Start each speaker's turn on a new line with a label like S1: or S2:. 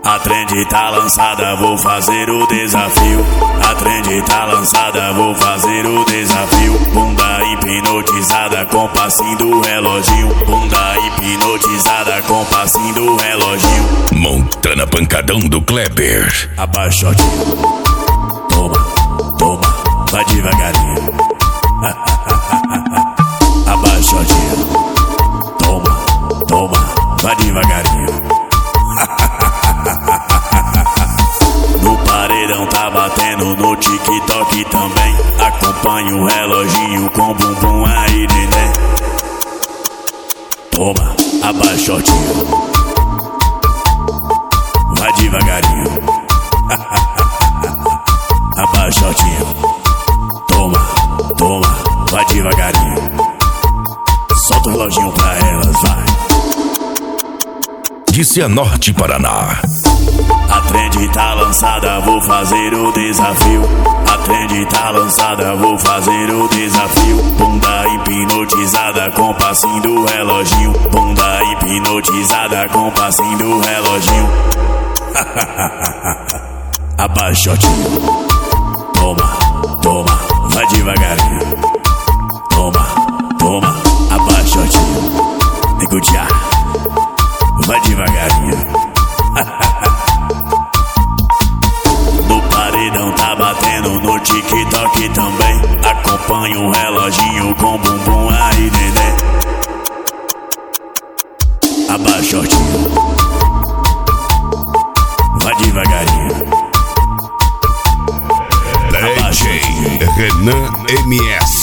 S1: A trend tá lançada, vou fazer o desafio. A trend tá lançada, vou fazer o desafio. Bunda hipnotizada com passinho do reloginho. Bunda hipnotizada com passinho do reloginho.
S2: Montana Pancadão do Kleber.
S1: Abaixotinho. Toma, toma, vai devagarinho. Abaixotinho. Toma, toma, vai devagarinho. No paredão tá batendo, no TikTok também. Acompanha o reloginho com bumbum aí, neném. Toma, abaixotinho. Vai devagarinho. Abaixotinho. Toma, toma, vai devagarinho. Solta o reloginho pra elas, vai.
S2: De Cianorte, Paraná.
S1: A trend tá lançada, vou fazer o desafio. A trend tá lançada, vou fazer o desafio. Bunda hipnotizada com passinho do reloginho. Bunda hipnotizada com passinho do reloginho. Abaixotinho. Toma, toma, vai devagarinho. Toma, toma, abaixotinho. Negociar. Vai devagarinho. No paredão tá batendo, no TikTok também. Acompanha o reloginho com bumbum aí, neném. Abaixotinho. Vai devagarinho.
S2: DJ Renan MS.